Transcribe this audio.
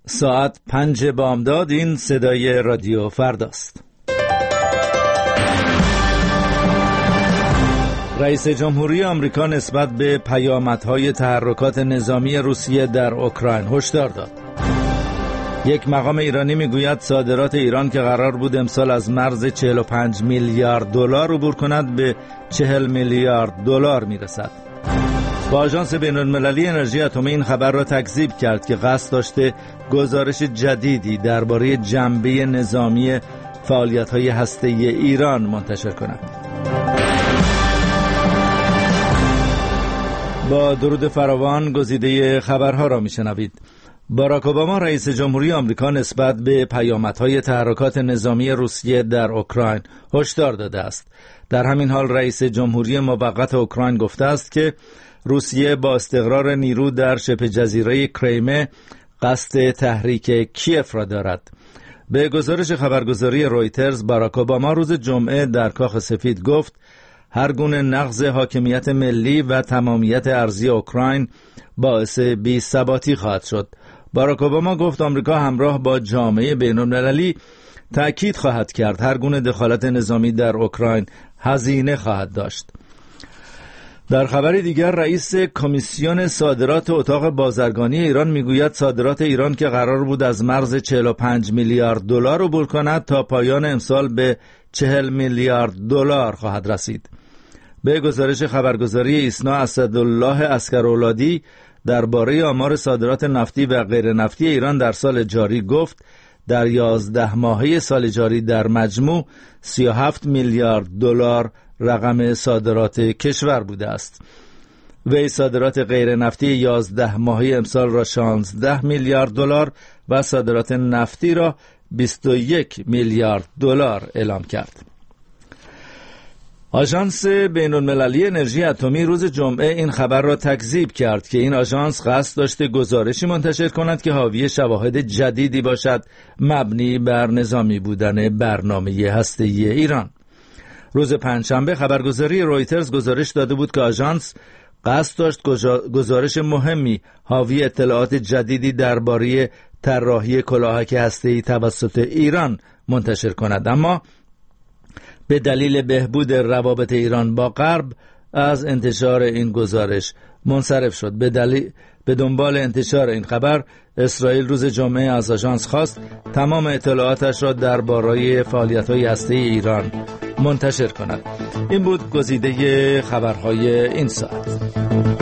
ساعت 5 بامداد. این صدای رادیو فرداست. رئیس جمهوری آمریکا نسبت به پیامدهای تحرکات نظامی روسیه در اوکراین هشدار داد. یک مقام ایرانی میگوید صادرات ایران که قرار بود امسال از مرز 45 میلیارد دلار عبور کند به 40 میلیارد دلار میرسد. با آژانس بین‌المللی انرژی اتمی این خبر را تکذیب کرد که قصد داشته گزارش جدیدی درباره جنبه نظامی فعالیت‌های هسته‌ای ایران منتشر کند. با درود فراوان گزیده خبرها را میشنوید. باراک اوباما رئیس جمهوری آمریکا نسبت به پیامدهای تحرکات نظامی روسیه در اوکراین هشدار داده است. در همین حال رئیس جمهوری موقت اوکراین گفته است که روسیه با استقرار نیرو در شبه جزیره کریمه قصد تحریک کیف را دارد. به گزارش خبرگزاری رویترز، باراک اوباما روز جمعه در کاخ سفید گفت هر گونه نقض حاکمیت ملی و تمامیت ارضی اوکراین باعث بی‌ثباتی خواهد شد. باراک اوباما گفت آمریکا همراه با جامعه بین‌المللی تأکید خواهد کرد هر گونه دخالت نظامی در اوکراین هزینه خواهد داشت. در خبری دیگر، رئیس کمیسیون صادرات اتاق بازرگانی ایران میگوید صادرات ایران که قرار بود از مرز 45 میلیارد دلار عبور کند تا پایان امسال به 40 میلیارد دلار خواهد رسید. به گزارش خبرگزاری ایسنا، اسدالله عسکرولادی درباره آمار صادرات نفتی و غیر نفتی ایران در سال جاری گفت در 11 ماهه سال جاری در مجموع 37 میلیارد دلار رقم صادرات کشور بوده است. وی صادرات غیر نفتی 11 ماهه امسال را 16 میلیارد دلار و صادرات نفتی را 21 میلیارد دلار اعلام کرد. آژانس بین‌المللی انرژی اتمی روز جمعه این خبر را تکذیب کرد که این آژانس قصد داشته گزارشی منتشر کند که حاوی شواهد جدیدی باشد مبنی بر نظامی بودن برنامه هسته‌ای ایران. روز پنجشنبه خبرگزاری رویترز گزارش داده بود که آژانس قصد داشت گزارش مهمی حاوی اطلاعات جدیدی درباره طراحی کلاهک هسته‌ای توسط ایران منتشر کند، اما به دلیل بهبود روابط ایران با غرب از انتشار این گزارش منصرف شد. به دنبال انتشار این خبر، اسرائیل روز جمعه از آژانس خواست تمام اطلاعاتش را درباره فعالیت‌های هسته‌ای ایران منتشر کند. این بود گزیده خبرهای این ساعت.